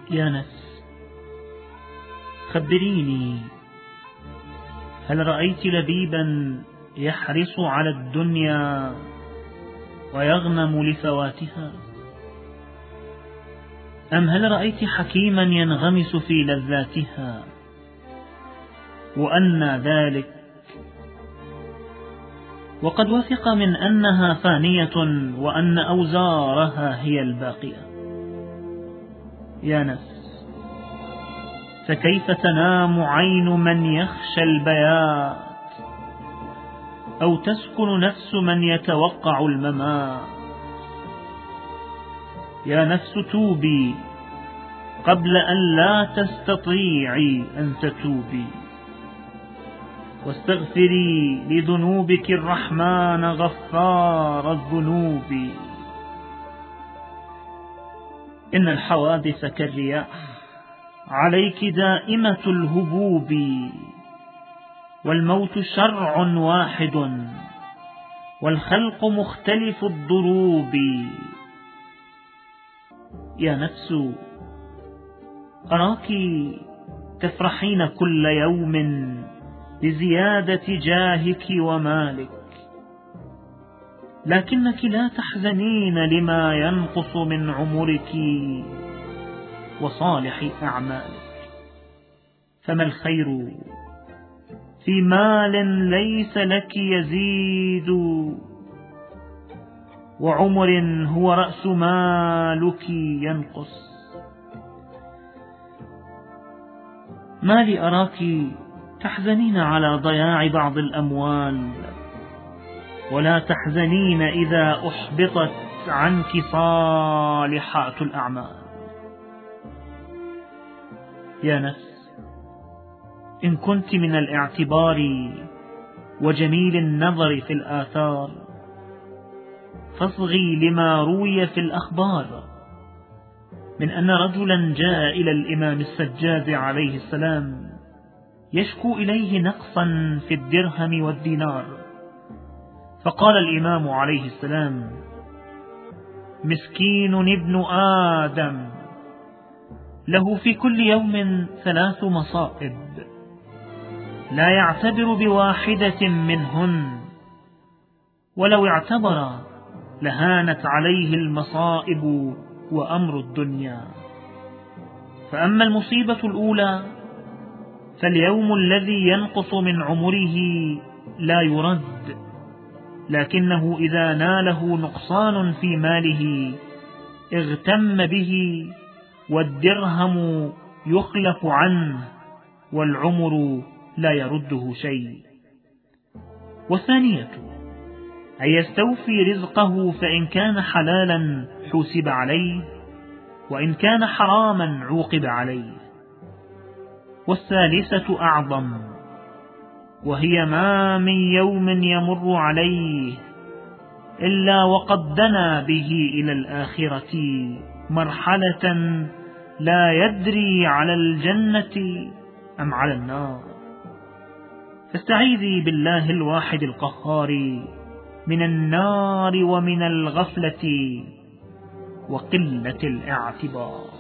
يا نفس، خبريني، هل رأيت لبيبا يحرص على الدنيا ويغنم لفواتها؟ أم هل رأيت حكيما ينغمس في لذاتها وأن ذلك وقد وثق من أنها فانية وأن أوزارها هي الباقية؟ يا نفس، فكيف تنام عين من يخشى البيات، أو تسكن نفس من يتوقع الممات؟ يا نفس توبي قبل أن لا تستطيعي أن تتوبي، واستغفري لذنوبك الرحمن غفار الذنوب. إن الحوادث كالرياح عليك دائمة الهبوب، والموت شرع واحد والخلق مختلف الضروب. يا نفس، أراك تفرحين كل يوم بزيادة جاهك ومالك، لكنك لا تحزنين لما ينقص من عمرك وصالح أعمالك. فما الخير في مال ليس لك يزيد، وعمر هو رأس مالك ينقص؟ ما لي أراك تحزنين على ضياع بعض الأموال، ولا تحزنين إذا أحبطت عنك صالحات الأعمال. يا نفس، إن كنت من الاعتبار وجميل النظر في الآثار، فاصغي لما روي في الأخبار من أن رجلا جاء إلى الإمام السجاد عليه السلام يشكو إليه نقصا في الدرهم والدينار، فقال الإمام عليه السلام: مسكين ابن آدم له في كل يوم 3 مصائب، لا يعتبر بواحدة منهن، ولو اعتبر لهانت عليه المصائب وأمر الدنيا. فأما المصيبة الأولى فاليوم الذي ينقص من عمره لا يرد، لكنه إذا ناله نقصان في ماله اغتم به، والدرهم يخلف عنه، والعمر لا يرده شيء. والثانية أن يستوفي رزقه، فإن كان حلالا حوسب عليه، وإن كان حراما عوقب عليه. والثالثة أعظم، وهي ما من يوم يمر عليه إلا وقد دنا به إلى الآخرة مرحلة لا يدري على الجنة أم على النار. فاستعيذي بالله الواحد القهار من النار ومن الغفلة وقلة الاعتبار.